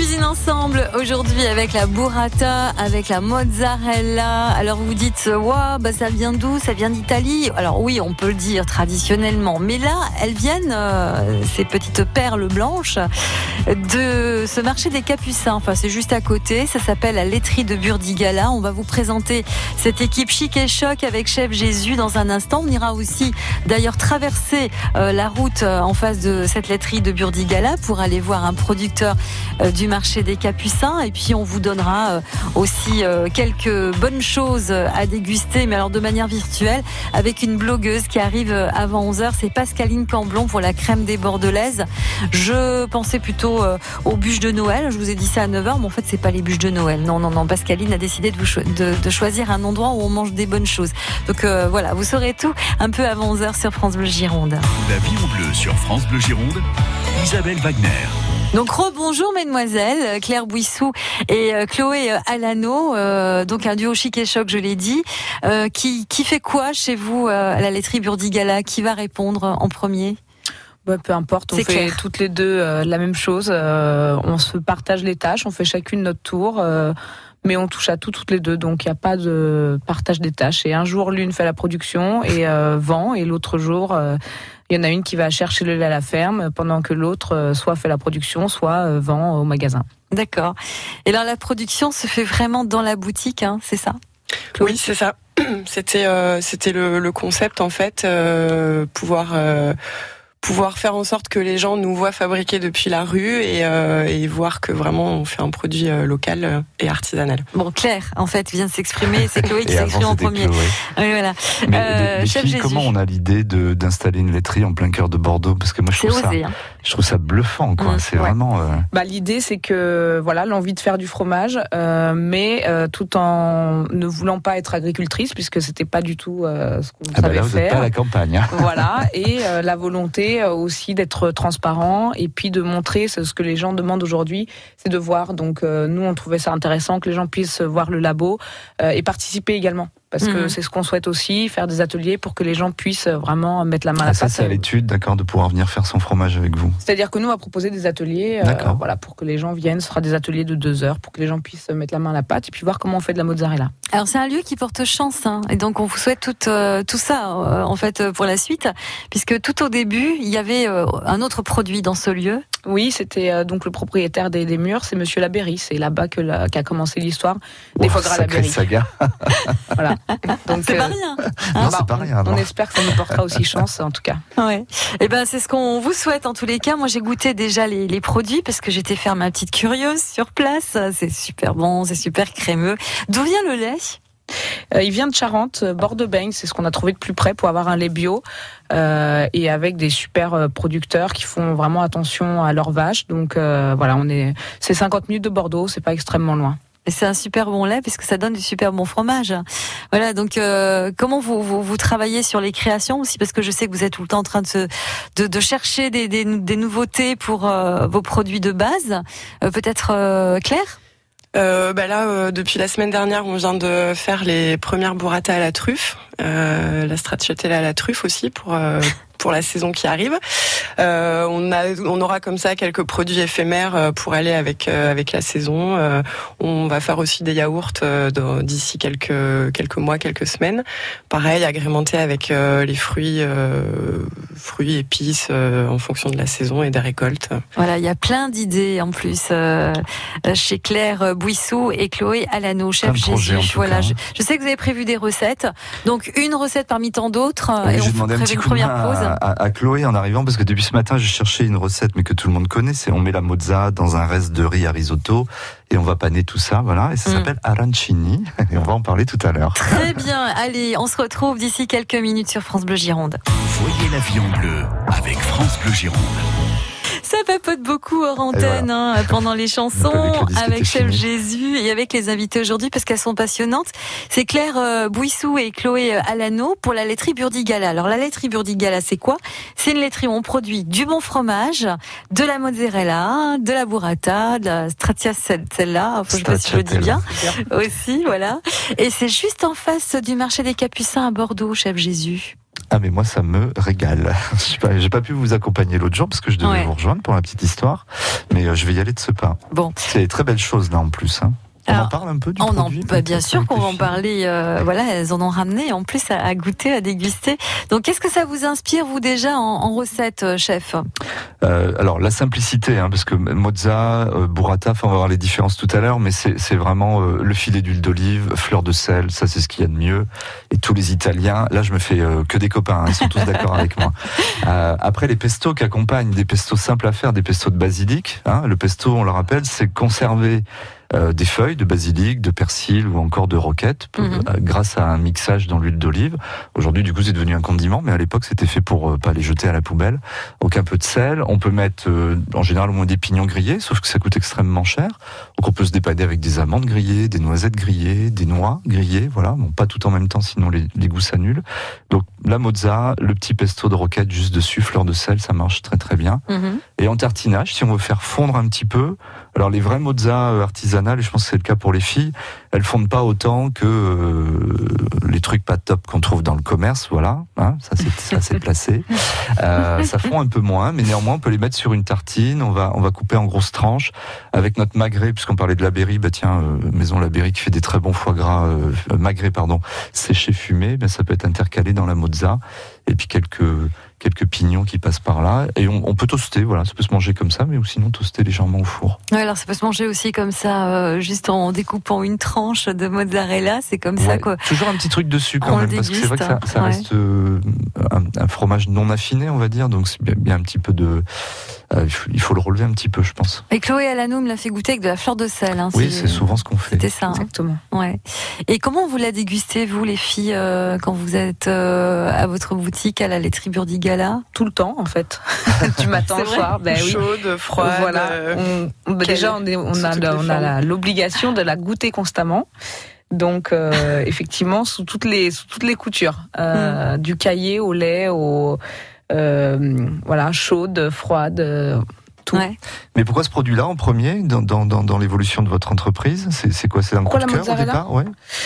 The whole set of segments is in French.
cuisine ensemble aujourd'hui avec la burrata, avec la mozzarella. Alors vous dites, wow, ça vient d'où? Ça vient d'Italie. Alors oui, on peut le dire traditionnellement, mais là, elles viennent, ces petites perles blanches, de ce marché des Capucins. Enfin, c'est juste à côté. Ça s'appelle la laiterie de Burdigala. On va vous présenter cette équipe chic et choc avec Chef Jésus dans un instant. On ira aussi d'ailleurs traverser la route en face de cette laiterie de Burdigala pour aller voir un producteur du marché des Capucins, et puis on vous donnera aussi quelques bonnes choses à déguster, mais alors de manière virtuelle, avec une blogueuse qui arrive avant 11h, c'est Pascaline Camblon pour la crème des Bordelaises. Je pensais plutôt aux bûches de Noël, je vous ai dit ça à 9h, mais en fait c'est pas les bûches de Noël, non, Pascaline a décidé de choisir un endroit où on mange des bonnes choses. Donc voilà, vous saurez tout un peu avant 11h sur France Bleu Gironde. La vie en bleu sur France Bleu Gironde, Isabelle Wagner. Donc rebonjour mesdemoiselles, Claire Bouissou et Chloé Alano, donc un duo chic et choc, je l'ai dit. Qui fait quoi chez vous à la laiterie Burdigala? Qui va répondre en premier? Peu importe, on fait clair. toutes les deux la même chose. On se partage les tâches, on fait chacune notre tour. Mais on touche à tout toutes les deux, donc il n'y a pas de partage des tâches. Et un jour, l'une fait la production et vend, et l'autre jour, il y en a une qui va chercher le lait à la ferme, pendant que l'autre soit fait la production, soit vend au magasin. D'accord. Et alors la production se fait vraiment dans la boutique, hein, c'est ça? Chloé? Oui, c'est ça. C'était le concept en fait, pouvoir faire en sorte que les gens nous voient fabriquer depuis la rue et voir que vraiment on fait un produit local et artisanal. Bon, Claire, en fait, vient de s'exprimer. C'est Chloé qui s'exprime en premier. Chloé. Oui, voilà. Mais Chef filles, Jésus. comment on a l'idée d'installer une laiterie en plein cœur de Bordeaux? Parce que moi, je trouve ça bluffant, quoi. C'est vraiment. L'idée, c'est que l'envie de faire du fromage, mais tout en ne voulant pas être agricultrice, puisque c'était pas du tout ce qu'on savait là, vous faire. n'êtes pas à la campagne. Hein. Voilà, et la volonté aussi d'être transparent et puis de montrer ce que les gens demandent aujourd'hui, c'est de voir. Donc nous, on trouvait ça intéressant que les gens puissent voir le labo et participer également. Parce que c'est ce qu'on souhaite aussi, faire des ateliers pour que les gens puissent vraiment mettre la main à la pâte. Ça, c'est à l'étude, d'accord, de pouvoir venir faire son fromage avec vous. C'est-à-dire que nous, on va proposer des ateliers pour que les gens viennent. Ce sera des ateliers de 2 heures pour que les gens puissent mettre la main à la pâte et puis voir comment on fait de la mozzarella. Alors, c'est un lieu qui porte chance, hein, et donc on vous souhaite tout ça, en fait, pour la suite, puisque tout au début, il y avait un autre produit dans ce lieu. Oui, c'était donc le propriétaire des murs, c'est Monsieur Labéry. C'est là-bas qu'a commencé l'histoire des foie gras Labéry. Saga. Voilà. Donc, c'est pas rien. Non, c'est pas rien. On espère que ça nous portera aussi chance, en tout cas. Ouais. Et c'est ce qu'on vous souhaite en tous les cas. Moi, j'ai goûté déjà les produits parce que j'étais faire ma petite curieuse sur place. C'est super bon, c'est super crémeux. D'où vient le lait? Il vient de Charente, Bord-de-Beigne, c'est ce qu'on a trouvé de plus près pour avoir un lait bio et avec des super producteurs qui font vraiment attention à leurs vaches. Donc c'est 50 minutes de Bordeaux, c'est pas extrêmement loin. Et c'est un super bon lait parce que ça donne du super bon fromage. Voilà, donc comment vous travaillez sur les créations aussi, parce que je sais que vous êtes tout le temps en train de chercher des nouveautés pour vos produits de base. Peut-être Claire? Depuis la semaine dernière, on vient de faire les premières burrata à la truffe, la stracciatella à la truffe aussi pour la saison qui arrive. On aura comme ça quelques produits éphémères pour aller avec la saison. On va faire aussi des yaourts d'ici quelques mois, quelques semaines. Pareil, agrémenté avec les fruits, épices en fonction de la saison et des récoltes. Voilà, il y a plein d'idées en plus chez Claire Bouissou et Chloé Alano, Chef Jésus. Voilà, je sais que vous avez prévu des recettes. Donc une recette parmi tant d'autres. Oui, et on j'ai demandé un petit coup de main à Chloé en arrivant, parce que depuis ce matin, je cherchais une recette, mais que tout le monde connaît. C'est on met la mozza dans un reste de riz à risotto et on va paner tout ça, voilà. Et ça s'appelle arancini et on va en parler tout à l'heure. Très bien. Allez, on se retrouve d'ici quelques minutes sur France Bleu Gironde. Voyez la vie en bleu avec France Bleu Gironde. Ça papote beaucoup hors antenne pendant les chansons avec Chef Jésus et avec les invités aujourd'hui parce qu'elles sont passionnantes. C'est Claire Bouissou et Chloé Alano pour la laiterie Burdigala. Alors la laiterie Burdigala, c'est quoi? C'est une laiterie où on produit du bon fromage, de la mozzarella, de la burrata, de la stracciatella, je sais pas si je le dis bien aussi, voilà. Et c'est juste en face du marché des Capucins à Bordeaux, Chef Jésus. Ah mais moi ça me régale. J'ai pas pu vous accompagner l'autre jour parce que je devais vous rejoindre pour la petite histoire, mais je vais y aller de ce pas. Bon. C'est des très belles choses là en plus. On en parle un peu du produit. Bien sûr qu'on va en parler. Elles en ont ramené en plus à goûter, à déguster. Donc qu'est-ce que ça vous inspire vous déjà en recette, chef? Alors la simplicité, parce que mozza, burrata, on va voir les différences tout à l'heure, mais c'est vraiment le filet d'huile d'olive, fleur de sel, ça c'est ce qu'il y a de mieux. Et tous les Italiens, là je me fais que des copains, ils sont tous d'accord avec moi. Après les pestos qui accompagnent, des pestos simples à faire, des pestos de basilic. Le pesto, on le rappelle, c'est conserver des feuilles de basilic, de persil ou encore de roquette, grâce à un mixage dans l'huile d'olive. Aujourd'hui, du coup, c'est devenu un condiment, mais à l'époque, c'était fait pour pas les jeter à la poubelle. Donc un peu de sel. On peut mettre, en général, au moins des pignons grillés, sauf que ça coûte extrêmement cher. Donc on peut se dépanner avec des amandes grillées, des noisettes grillées, des noix grillées, voilà. Bon, pas tout en même temps, sinon les goûts s'annulent. Donc la mozza, le petit pesto de roquette juste dessus, fleur de sel, ça marche très très bien. Et en tartinage, si on veut faire fondre un petit peu, alors les vraies mozza artisanales, et je pense que c'est le cas pour les filles, elles fondent pas autant que les trucs pas top qu'on trouve dans le commerce, voilà, ça c'est placé. Ça fond un peu moins, mais néanmoins on peut les mettre sur une tartine, on va couper en grosses tranches avec notre magret, puisqu'on parlait de la Berry, Maison La Berry qui fait des très bons foie gras, magret séché fumé, ça peut être intercalé dans la mozza, et puis quelques pignons qui passent par là, et on peut toaster, voilà, ça peut se manger comme ça, mais ou sinon toaster légèrement au four. Ouais, alors ça peut se manger aussi comme ça, juste en découpant une tranche de mozzarella, c'est comme ça quoi. Toujours un petit truc dessus quand même, parce que c'est vrai que ça reste un fromage non affiné, on va dire, donc c'est bien un petit peu de... il faut le relever un petit peu, je pense. Et Chloé Alano me l'a fait goûter avec de la fleur de sel. Oui, c'est souvent ce qu'on fait. C'était ça. Exactement. Ouais. Et comment vous la dégustez, vous, les filles, quand vous êtes à votre boutique à la laiterie Burdigala? Tout le temps, en fait. Du matin au soir. Chaude, froide. Voilà. Déjà, on a l'obligation de la goûter constamment. Donc, effectivement, sous toutes les coutures. Du caillé au lait, chaude, froide, tout. Ouais. Mais pourquoi ce produit-là en premier dans l'évolution de votre entreprise? C'est quoi? C'est un coup de cœur au départ? Ouais.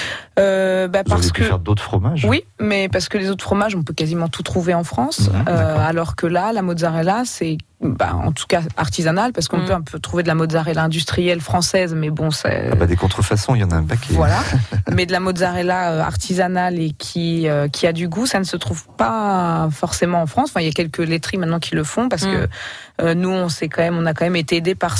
Vous auriez pu faire d'autres fromages? Oui, mais parce que les autres fromages, on peut quasiment tout trouver en France. Alors que là, la mozzarella, c'est en tout cas artisanale, parce qu'on peut un peu trouver de la mozzarella industrielle française, mais bon, c'est... des contrefaçons, il y en a un paquet. Voilà, mais de la mozzarella artisanale et qui a du goût, ça ne se trouve pas forcément en France. Enfin, il y a quelques laiteries maintenant qui le font, parce que nous, on a quand même été aidés par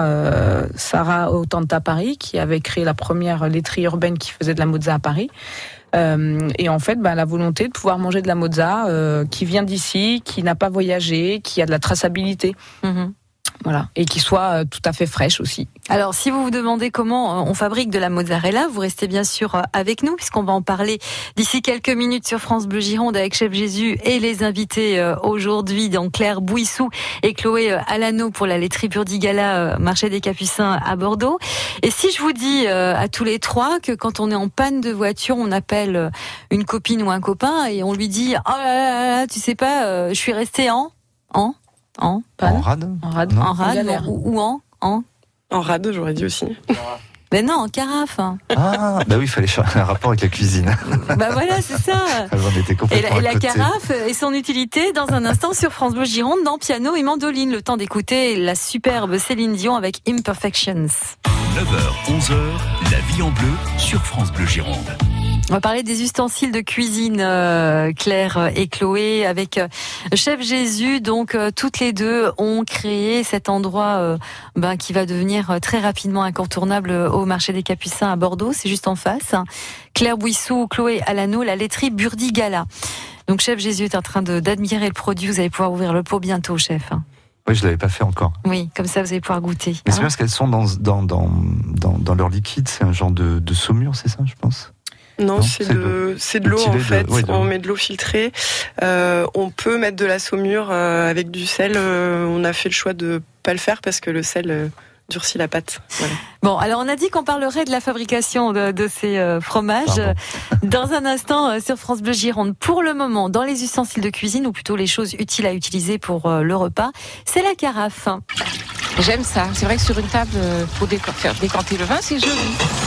Sarah Otanta Paris, qui avait créé la première laiterie urbaine qui faisait de la mozza à Paris. Et en fait, la volonté de pouvoir manger de la mozza qui vient d'ici, qui n'a pas voyagé, qui a de la traçabilité. Voilà, et qui soit tout à fait fraîche aussi. Alors, si vous vous demandez comment on fabrique de la mozzarella, vous restez bien sûr avec nous, puisqu'on va en parler d'ici quelques minutes sur France Bleu Gironde avec Chef Jésus et les invités aujourd'hui, donc Claire Bouissou et Chloé Alano pour la laiterie Burdigala, marché des Capucins à Bordeaux. Et si je vous dis à tous les trois que quand on est en panne de voiture, on appelle une copine ou un copain et on lui dit « Oh là là, tu sais pas, je suis resté en panne. En rade ou en rade, j'aurais dit aussi. Mais non, en carafe. Oui, il fallait chercher un rapport avec la cuisine. Voilà, c'est ça. Et la carafe et son utilité dans un instant sur France Bleu Gironde dans Piano et Mandoline. Le temps d'écouter la superbe Céline Dion avec Imperfections. 9h, 11h, la vie en bleu sur France Bleu Gironde. On va parler des ustensiles de cuisine, Claire et Chloé, avec Chef Jésus. Donc, toutes les deux ont créé cet endroit qui va devenir très rapidement incontournable au marché des Capucins à Bordeaux. C'est juste en face. Claire Bouissou, Chloé Alano, la laiterie Burdigala. Donc, Chef Jésus est en train d'admirer le produit. Vous allez pouvoir ouvrir le pot bientôt, chef. Oui, je l'avais pas fait encore. Oui, comme ça, vous allez pouvoir goûter. Mais c'est bien parce qu'elles sont dans leur liquide. C'est un genre de saumure, c'est ça, je pense? Non, c'est de l'eau en fait. On met de l'eau filtrée. On peut mettre de la saumure avec du sel. On a fait le choix de pas le faire parce que le sel durcit la pâte. Voilà. Bon, alors on a dit qu'on parlerait de la fabrication de ces fromages dans un instant sur France Bleu Gironde. Pour le moment, dans les ustensiles de cuisine, ou plutôt les choses utiles à utiliser pour le repas, c'est la carafe. J'aime ça. C'est vrai que sur une table, pour faire décanter le vin, c'est joli.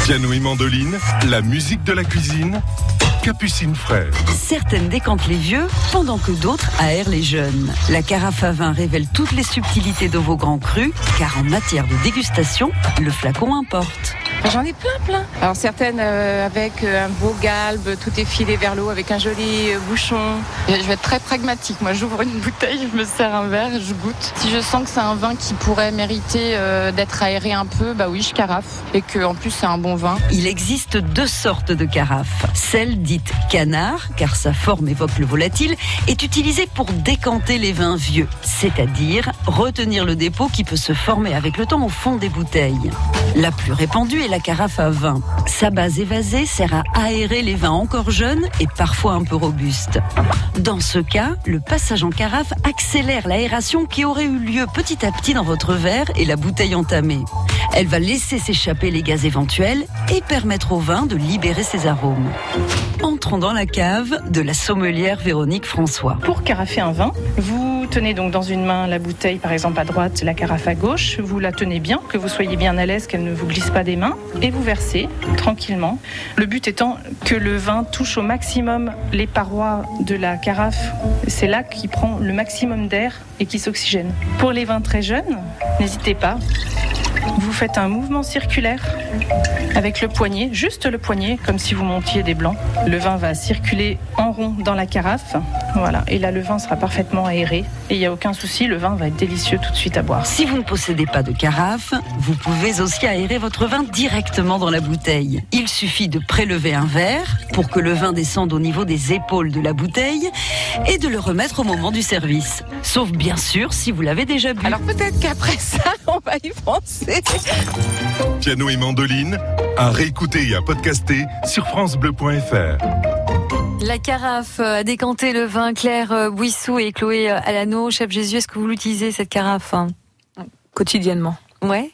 Piano et mandoline, la musique de la cuisine, Capucine Frère. Certaines décantent les vieux, pendant que d'autres aèrent les jeunes. La carafe à vin révèle toutes les subtilités de vos grands crus, car en matière de dégustation, le flacon importe. J'en ai plein. Alors certaines avec un beau galbe, tout est filé vers l'eau avec un joli bouchon. Je vais être très pragmatique. Moi, j'ouvre une bouteille, je me sers un verre, je goûte. Si je sens que c'est un vin qui pourrait mériter d'être aéré un peu, bah oui, je carafe. Et qu'en plus, c'est un bon vin. Il existe 2 sortes de carafes. Celle dite canard, car sa forme évoque le volatile, est utilisée pour décanter les vins vieux, c'est-à-dire retenir le dépôt qui peut se former avec le temps au fond des bouteilles. La plus répandue est la carafe à vin. Sa base évasée sert à aérer les vins encore jeunes et parfois un peu robustes. Dans ce cas, le passage en carafe accélère l'aération qui aurait eu lieu petit à petit dans votre verre et la bouteille entamée. Elle va laisser s'échapper les gaz éventuels et permettre au vin de libérer ses arômes. Entrons dans la cave de la sommelière Véronique François. Pour carafer un vin, vous tenez donc dans une main la bouteille, par exemple à droite, la carafe à gauche. Vous la tenez bien, que vous soyez bien à l'aise, qu'elle ne vous glisse pas des mains. Et vous versez tranquillement. Le but étant que le vin touche au maximum les parois de la carafe. C'est là qu'il prend le maximum d'air et qui s'oxygène. Pour les vins très jeunes, n'hésitez pas. Vous faites un mouvement circulaire avec le poignet, juste le poignet, comme si vous montiez des blancs. Le vin va circuler en rond dans la carafe. Voilà. Et là, le vin sera parfaitement aéré. Et il n'y a aucun souci, le vin va être délicieux tout de suite à boire. Si vous ne possédez pas de carafe, vous pouvez aussi aérer votre vin directement dans la bouteille. Il suffit de prélever un verre pour que le vin descende au niveau des épaules de la bouteille et de le remettre au moment du service. Sauf bien sûr si vous l'avez déjà bu. Alors peut-être qu'après ça, on va y penser. Piano et mandoline, à réécouter et à podcaster sur francebleu.fr. La carafe à décanter le vin, Claire Bouissou et Chloé Alano. Chef Jésus, est-ce que vous l'utilisez cette carafe? Quotidiennement. Ouais.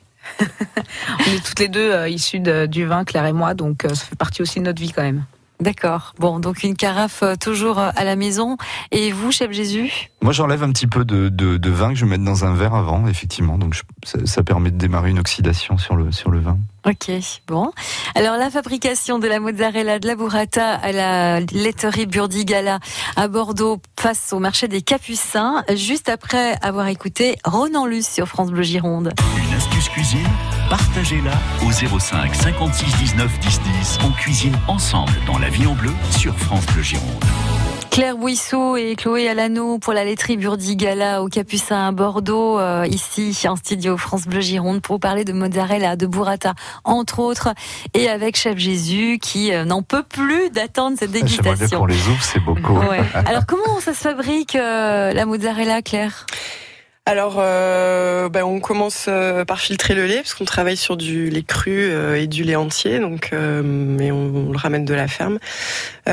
On est toutes les deux issues du vin, Claire et moi, donc ça fait partie aussi de notre vie quand même. D'accord. Bon, donc une carafe toujours à la maison. Et vous, chef Jésus? Moi, j'enlève un petit peu de vin que je vais mettre dans un verre avant, effectivement. Donc, ça permet de démarrer une oxydation sur le vin. Ok, bon. Alors, la fabrication de la mozzarella, de la burrata à la laiterie Burdigala à Bordeaux face au marché des Capucins, juste après avoir écouté Ronan Luce sur France Bleu Gironde. Une astuce cuisine, partagez-la au 05 56 19 10 10. On cuisine ensemble dans La Vie en Bleu sur France Bleu Gironde. Claire Bouissou et Chloé Alano pour la laiterie Burdigala au Capucin à Bordeaux, ici en studio France Bleu Gironde pour vous parler de mozzarella, de burrata entre autres, et avec Chef Jésus qui n'en peut plus d'attendre cette dégustation. J'aimerais bien qu'on les ouvre, c'est beaucoup. Ouais. Alors comment ça se fabrique la mozzarella, Claire ? Alors, on commence par filtrer le lait parce qu'on travaille sur du lait cru et du lait entier, donc mais on le ramène de la ferme. On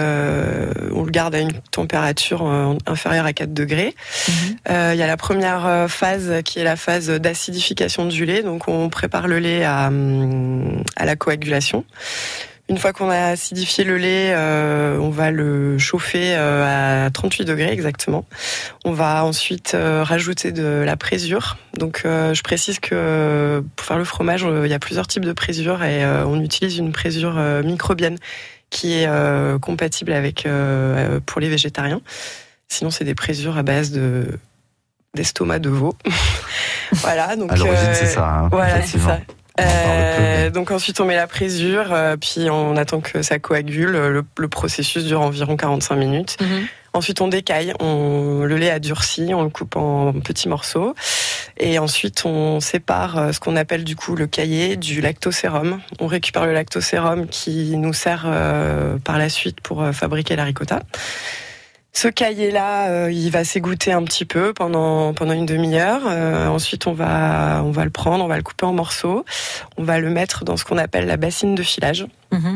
le garde à une température inférieure à 4 degrés. Il y a la première phase qui est la phase d'acidification du lait, donc on prépare le lait à la coagulation. Une fois qu'on a acidifié le lait, on va le chauffer à 38 degrés exactement. On va ensuite rajouter de la présure. Donc je précise que pour faire le fromage, il y a plusieurs types de présure et on utilise une présure microbienne qui est compatible avec pour les végétariens. Sinon, c'est des présures à base d'estomac de veau. Voilà. Donc à l'origine, c'est ça. Hein, voilà, c'est ça. Donc ensuite on met la présure, puis on attend que ça coagule. Le processus dure environ 45 minutes. Ensuite on décaille, le lait a durci, on le coupe en petits morceaux. Et ensuite on sépare ce qu'on appelle du coup le caillé du lactosérum. On récupère le lactosérum qui nous sert par la suite pour fabriquer la ricotta. Ce caillé-là, il va s'égoutter un petit peu pendant une demi-heure. Ensuite, on va le prendre, on va le couper en morceaux. On va le mettre dans ce qu'on appelle la bassine de filage.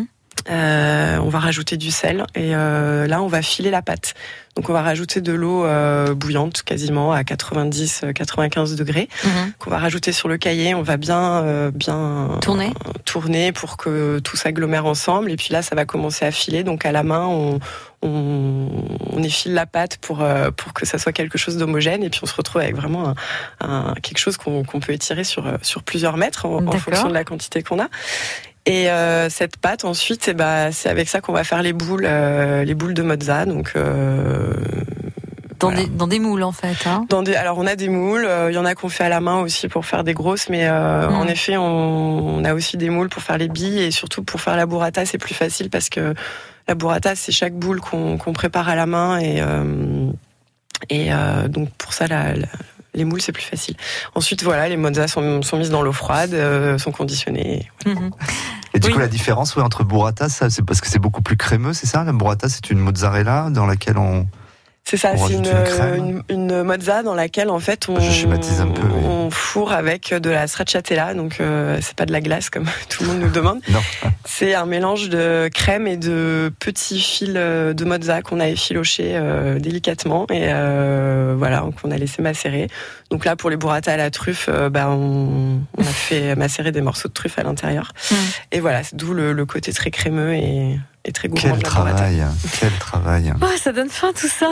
On va rajouter du sel et là, on va filer la pâte. Donc, on va rajouter de l'eau bouillante, quasiment à 90-95 degrés, qu'on va rajouter sur le caillé. On va bien tourner pour que tout s'agglomère ensemble. Et puis là, ça va commencer à filer. Donc, à la main, on effile la pâte pour que ça soit quelque chose d'homogène. Et puis, on se retrouve avec vraiment quelque chose qu'on peut étirer sur plusieurs mètres en fonction de la quantité qu'on a. Et cette pâte, ensuite, c'est avec ça qu'on va faire les boules de mozza. Donc dans des moules en fait. Hein. Alors on a des moules. Il y en a qu'on fait à la main aussi pour faire des grosses, mais en effet, on a aussi des moules pour faire les billes et surtout pour faire la burrata, c'est plus facile parce que la burrata, c'est chaque boule qu'on prépare à la main et donc pour ça les moules, c'est plus facile. Ensuite, voilà, les mozzas sont mises dans l'eau froide, sont conditionnées. Voilà. Et du coup, la différence entre burrata, ça, c'est parce que c'est beaucoup plus crémeux, c'est ça? La burrata, c'est une mozzarella dans laquelle on... C'est ça, c'est une mozza dans laquelle en fait je schématise un peu, on fourre avec de la stracciatella, donc c'est pas de la glace comme tout le monde nous demande. Non. C'est un mélange de crème et de petits fils de mozza qu'on a effilochés délicatement et voilà, qu'on a laissé macérer. Donc là, pour les burrata à la truffe, on a fait macérer des morceaux de truffe à l'intérieur. Et voilà, c'est d'où le côté très crémeux et très gourmand de la burrata. Quel travail. Oh, ça donne faim tout ça.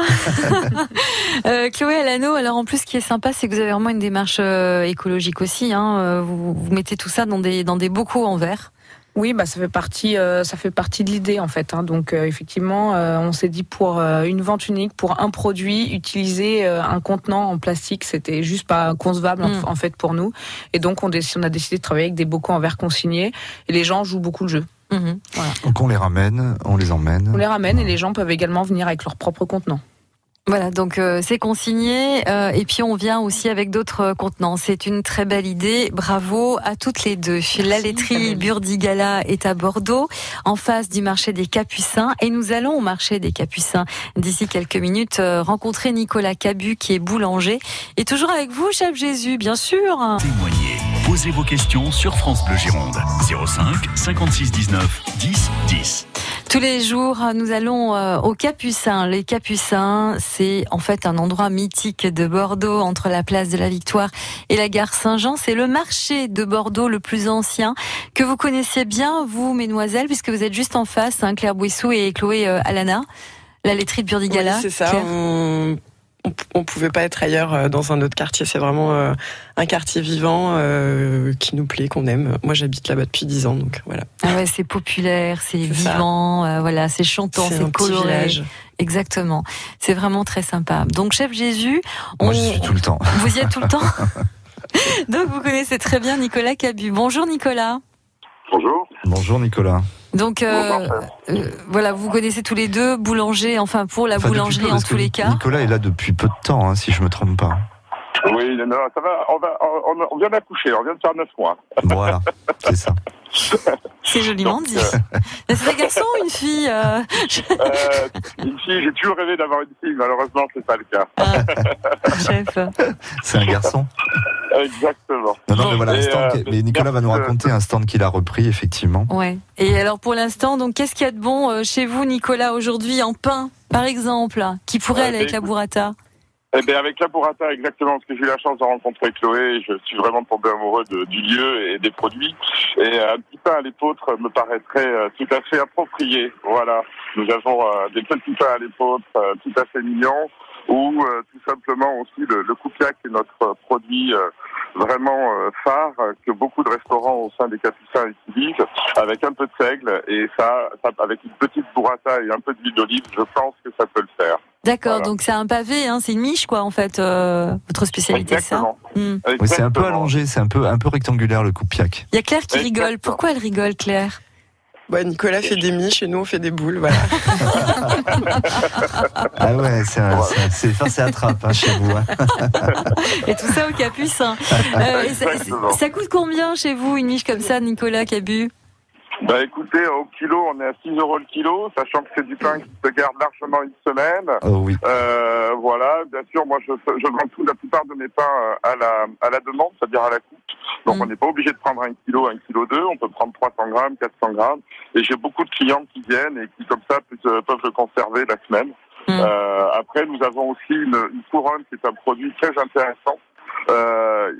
Chloé Alano, alors en plus ce qui est sympa, c'est que vous avez vraiment une démarche écologique aussi. Hein. Vous mettez tout ça dans des bocaux en verre. Oui, ça fait partie de l'idée en fait. Hein. Donc effectivement, on s'est dit pour une vente unique, pour un produit, utiliser un contenant en plastique, c'était juste pas concevable en fait pour nous. Et donc on a décidé de travailler avec des bocaux en verre consignés. Et les gens jouent beaucoup le jeu. Voilà. Donc on les ramène, on les emmène. On les ramène et les gens peuvent également venir avec leur propre contenant. Voilà, donc c'est consigné et puis on vient aussi avec d'autres contenants. C'est une très belle idée. Bravo à toutes les deux. La laiterie Burdigala est à Bordeaux, en face du marché des Capucins. Et nous allons au marché des Capucins d'ici quelques minutes rencontrer Nicolas Cabu qui est boulanger. Et toujours avec vous, chef Jésus, bien sûr. Témoignez. Posez vos questions sur France Bleu Gironde. 05 56 19 10 10. Tous les jours, nous allons aux Capucins. Les Capucins, c'est en fait un endroit mythique de Bordeaux, entre la place de la Victoire et la gare Saint-Jean. C'est le marché de Bordeaux le plus ancien, que vous connaissiez bien, vous, mesdemoiselles, puisque vous êtes juste en face, hein, Claire Bouissou et Chloé Alana, la laiterie de Burdigala. Oui, c'est ça. On pouvait pas être ailleurs dans un autre quartier. C'est vraiment un quartier vivant qui nous plaît, qu'on aime. Moi, j'habite là-bas depuis 10 ans, donc voilà. Ah ouais, c'est populaire, c'est vivant, voilà, c'est chantant, c'est coloré. Exactement. C'est vraiment très sympa. Donc, chef Jésus, moi, j'y suis tout le temps. Vous y êtes tout le temps. Donc, vous connaissez très bien Nicolas Cabu. Bonjour Nicolas. Bonjour. Bonjour Nicolas. Donc voilà, vous connaissez tous les deux, boulanger, pour la boulangerie en tous les cas. Nicolas est là depuis peu de temps, si je me trompe pas. Oui, non, ça va. On vient d'accoucher, on vient de faire 9 mois. Voilà, c'est ça. C'est joliment dit. C'est un garçon ou une fille Une fille, j'ai toujours rêvé d'avoir une fille, malheureusement, c'est pas le cas. Chef. C'est un garçon. Exactement. Non, mais voilà, mais Nicolas va nous raconter un stand qu'il a repris, effectivement. Ouais. Et alors, pour l'instant, donc, qu'est-ce qu'il y a de bon chez vous, Nicolas, aujourd'hui, en pain, par exemple, qui pourrait aller avec la burrata? Eh bien, avec la burrata, exactement, parce que j'ai eu la chance de rencontrer Chloé, je suis vraiment tombé amoureux du lieu et des produits. Et un petit pain à l'épeautre me paraîtrait tout à fait approprié. Voilà. Nous avons des petits pains à l'épeautre tout à fait mignons, ou tout simplement aussi le coupiac qui est notre produit vraiment phare, que beaucoup de restaurants au sein des Capucins utilisent, avec un peu de seigle, et ça avec une petite burrata et un peu d'huile d'olive, je pense que ça peut le faire. D'accord, voilà. Donc c'est un pavé, c'est une miche quoi en fait, votre spécialité. Exactement. Ça Oui, c'est un peu allongé, c'est un peu rectangulaire le coupiac. Il y a Claire qui rigole, pourquoi elle rigole Claire? Nicolas fait des miches et nous on fait des boules, voilà. Ah ouais, c'est attrape chez vous. Et tout ça au Capucin. Ça coûte combien chez vous une miche comme ça, Nicolas Cabu? Écoutez, au kilo, on est à 6 € le kilo, sachant que c'est du pain qui se garde largement une semaine. Oh oui. Voilà, bien sûr, moi je vends la plupart de mes pains à la demande, c'est-à-dire à la coupe. Donc on n'est pas obligé de prendre 1 kilo, 1,2 kg, on peut prendre 300 grammes, 400 grammes. Et j'ai beaucoup de clients qui viennent et qui comme ça peuvent le conserver la semaine. Après, nous avons aussi une couronne qui est un produit très intéressant.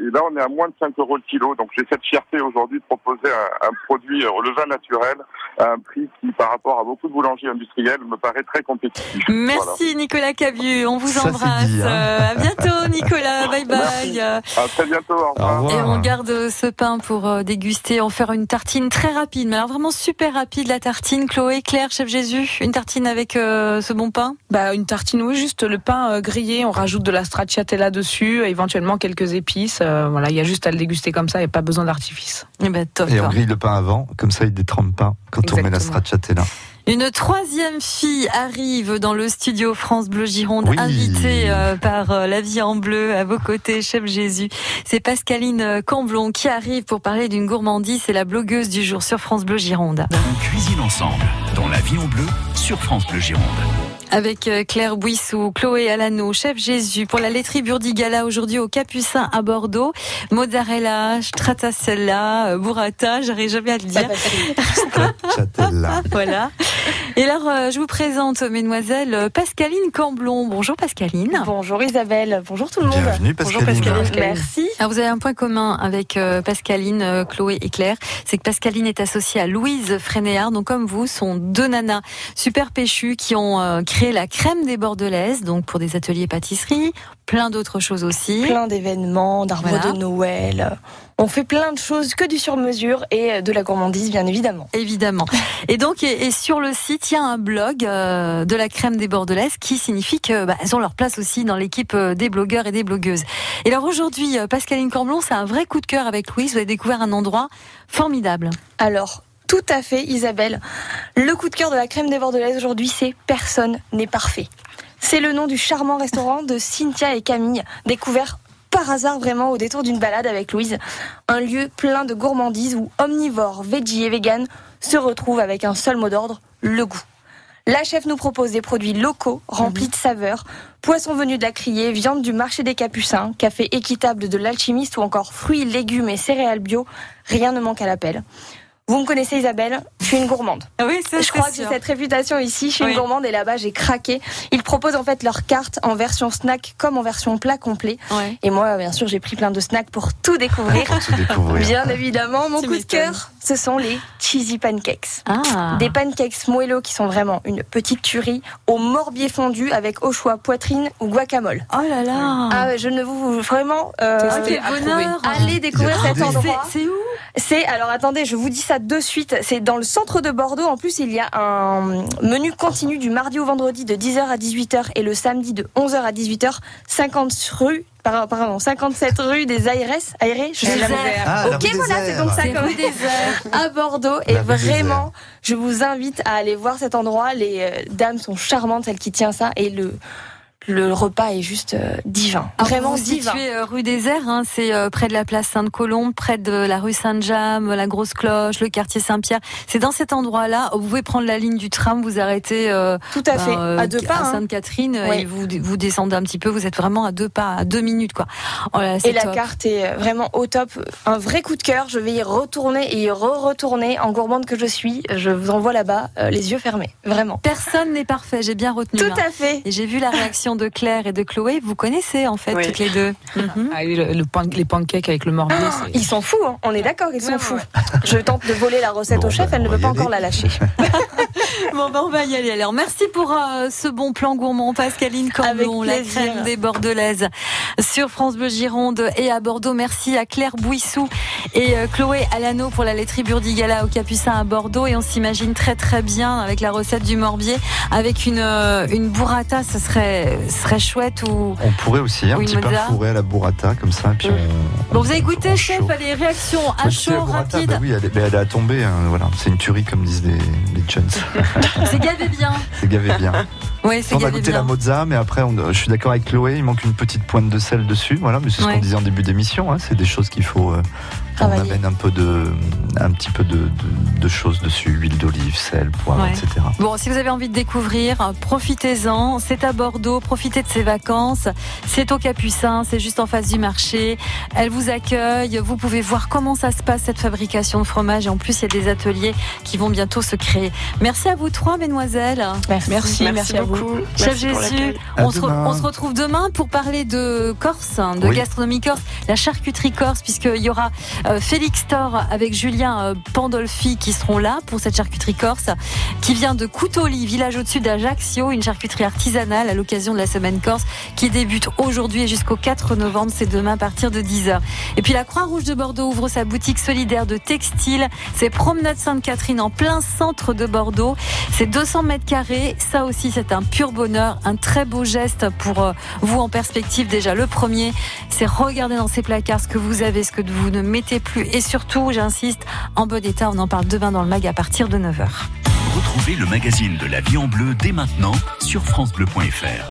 Et là, on est à moins de 5 € le kilo. Donc, j'ai cette fierté aujourd'hui de proposer un produit au levain naturel à un prix qui, par rapport à beaucoup de boulangeries industrielles, me paraît très compétitif. Merci voilà. Nicolas Cavieux, on vous embrasse. Dit, hein. À bientôt Nicolas, bye bye. Merci. À très bientôt, au revoir. Et on garde ce pain pour déguster, en faire une tartine très rapide, mais alors vraiment super rapide la tartine. Chloé, Claire, Chef Jésus, une tartine avec ce bon pain? Une tartine, oui, juste le pain grillé, on rajoute de la stracciatella dessus, éventuellement quelques épices. Voilà, il y a juste à le déguster comme ça, il n'y a pas besoin d'artifice. Top. Et on grille le pain avant, comme ça il détrempe pas quand Exactement. on met la stracciatella. Une troisième fille arrive dans le studio France Bleu Gironde, Oui. invitée par La Vie en Bleu, à vos côtés, Chef Jésus. C'est Pascaline Camblon qui arrive pour parler d'une gourmandise. C'est la blogueuse du jour sur France Bleu Gironde. On cuisine ensemble dans La Vie en Bleu sur France Bleu Gironde. Avec Claire Bouissou, Chloé Alano, Chef Jésus pour la laiterie Burdigala aujourd'hui au Capucin à Bordeaux. Mozzarella, stracciatella, burrata, j'arrive jamais à le dire. Stracciatella. Voilà. Et alors, je vous présente, mesdemoiselles, Pascaline Camblon. Bonjour Pascaline. Bonjour Isabelle, bonjour tout le monde. Bienvenue Pascaline. Bonjour Pascaline. Merci. Alors vous avez un point commun avec Pascaline, Chloé et Claire, c'est que Pascaline est associée à Louise Frénéard, donc comme vous, sont deux nanas super péchues qui ont créé la crème des Bordelaises, donc pour des ateliers pâtisserie, plein d'autres choses aussi. Plein d'événements, d'arbres de Noël. On fait plein de choses, que du sur-mesure et de la gourmandise, bien évidemment. Évidemment. Et donc, et sur le site, il y a un blog de la crème des Bordelaises qui signifie qu'elles ont leur place aussi dans l'équipe des blogueurs et des blogueuses. Et alors aujourd'hui, Pascaline Camblon, c'est un vrai coup de cœur avec Louise. Vous avez découvert un endroit formidable. Alors, tout à fait Isabelle. Le coup de cœur de la crème des Bordelaises aujourd'hui, c'est « Personne n'est parfait ». C'est le nom du charmant restaurant de Cynthia et Camille, découvert par hasard vraiment au détour d'une balade avec Louise. Un lieu plein de gourmandises où omnivores, veggie et vegan se retrouvent avec un seul mot d'ordre, le goût. La chef nous propose des produits locaux, remplis de saveurs, poissons venus de la Criée, viande du marché des Capucins, café équitable de l'Alchimiste ou encore fruits, légumes et céréales bio. Rien ne manque à l'appel. Vous me connaissez Isabelle, je suis une gourmande. Oui, je crois que j'ai cette réputation ici, je suis une gourmande et là-bas j'ai craqué. Ils proposent en fait leur carte en version snack comme en version plat complet. Ouais. Et moi bien sûr j'ai pris plein de snacks pour tout découvrir. Bien évidemment, mon coup de cœur, ce sont les cheesy pancakes. Des pancakes moello qui sont vraiment une petite tuerie au morbier fondu avec au choix poitrine ou guacamole. Oh là là. Je ne vous vraiment bonheur. Allez découvrir cet endroit. C'est où? Alors attendez, je vous dis ça de suite. C'est dans le centre de Bordeaux. En plus, il y a un menu continu du mardi au vendredi de 10h à 18h et le samedi de 11h à 18h. 57 rue des Aérés. Je sais jamais. Ok, voilà, c'est donc ça comme à Bordeaux. Et vraiment, je vous invite à aller voir cet endroit. Les dames sont charmantes, celle qui tient ça, et le repas est juste divin. Vraiment divin. Vous situez rue des Airs, hein, c'est près de la place Sainte-Colombe, près de la rue Sainte-James, la Grosse Cloche, le quartier Saint-Pierre. C'est dans cet endroit-là. Vous pouvez prendre la ligne du tram, vous arrêtez tout à fait à deux pas à Sainte-Catherine et vous descendez un petit peu. Vous êtes vraiment à 2 pas, à 2 minutes quoi. Oh là, et la carte est vraiment au top. Un vrai coup de cœur. Je vais y retourner et y retourner en gourmande que je suis. Je vous envoie là-bas, les yeux fermés. Vraiment. Personne n'est parfait. J'ai bien retenu. Tout à fait. Et j'ai vu la réaction de Claire et de Chloé, vous connaissez en fait toutes les deux. Les pancakes avec le morbier. Ils sont fous, hein. On est d'accord, ils sont fous. Je tente de voler la recette au chef, elle ne veut pas encore la lâcher. Bon, on va y aller alors. Merci pour ce bon plan gourmand, Pascaline Camblon, la crème des Bordelaises sur France Bleu Gironde et à Bordeaux. Merci à Claire Bouissou et Chloé Alano pour la laiterie Burdigala au Capucin à Bordeaux. Et on s'imagine très très bien avec la recette du morbier, avec une burrata, ce serait chouette ou on pourrait aussi un petit pain fourré à la burrata comme ça. Puis bon, vous avez goûté, chef, les réactions à chaud, rapide. Oui, elle a tombé. Hein, voilà, c'est une tuerie comme disent les jeunes. C'est gavé bien. C'est gavé bien. Oui, c'est on a goûté la mozza, mais après, je suis d'accord avec Chloé, il manque une petite pointe de sel dessus. Voilà, mais c'est ce qu'on disait en début d'émission. Hein, c'est des choses qu'il faut. On amène un petit peu de choses dessus, huile d'olive, sel, poivre, etc. Bon, si vous avez envie de découvrir, profitez-en. C'est à Bordeaux, profitez de ces vacances. C'est au Capucin, c'est juste en face du marché. Elle vous accueille. Vous pouvez voir comment ça se passe cette fabrication de fromage. Et en plus, il y a des ateliers qui vont bientôt se créer. Merci à vous. vous trois, mesdemoiselles. Merci à vous. Chef Jésus, on se retrouve demain pour parler de Corse, de gastronomie corse, la charcuterie corse, puisqu'il y aura Félix Thor avec Julien Pandolfi qui seront là pour cette charcuterie corse qui vient de Coutoli, village au-dessus d'Ajaccio, une charcuterie artisanale à l'occasion de la semaine corse qui débute aujourd'hui et jusqu'au 4 novembre, c'est demain à partir de 10h. Et puis la Croix-Rouge de Bordeaux ouvre sa boutique solidaire de textile, c'est Promenade Sainte-Catherine en plein centre de Bordeaux, c'est 200 mètres carrés, ça aussi c'est un pur bonheur, un très beau geste pour vous en perspective. Déjà le premier, c'est regarder dans ces placards ce que vous avez, ce que vous ne mettez plus et surtout, j'insiste, en bon état. On en parle demain dans le mag à partir de 9h. Retrouvez le magazine de la vie en bleu dès maintenant sur francebleu.fr.